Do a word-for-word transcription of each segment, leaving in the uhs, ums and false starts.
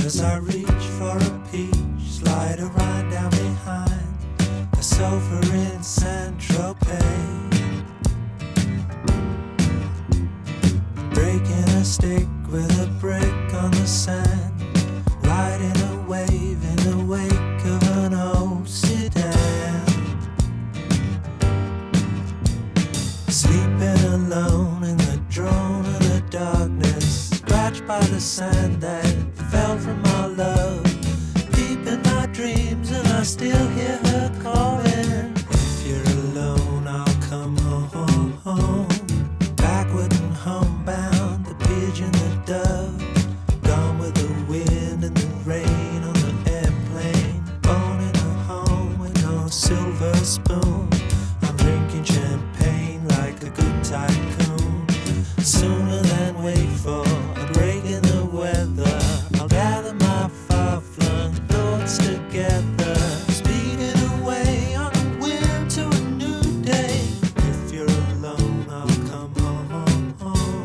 As I reach for a peach, slide a ride down behind the sofa in Saint-Tropez, breaking a stick with a brick on the sand, riding a wave in the wake of an old sedan, sleeping alone in the drone of the darkness, scratched by the sand that fell from our love, deep in my dreams, and I still hear her calling. If you're alone, I'll come home, home. Backward and homebound, the pigeon, the dove, gone with the wind and the rain on the airplane, born in a home with no silver spoon. I'm drinking champagne like a good tycoon. Sooner than wait for a break in the weather, I'll gather my far-flung thoughts together, speeding away on the wind to a new day. If you're alone, I'll come home, home.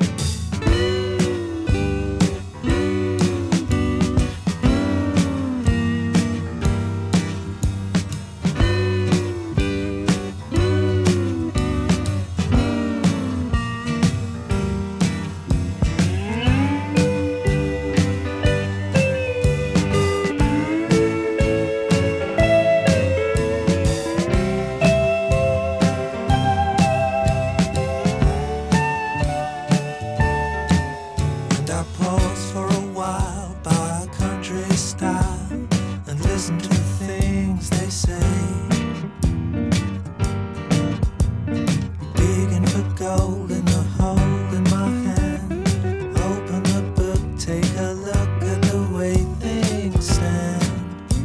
And I pause for a while by a country style and listen to the things they say, digging for gold in the hole in my hand. Open the book, take a look at the way things stand,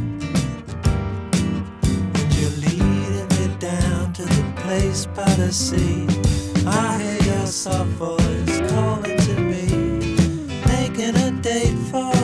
and you're leading me down to the place by the sea. I hear your soft voice calling to me, making a date for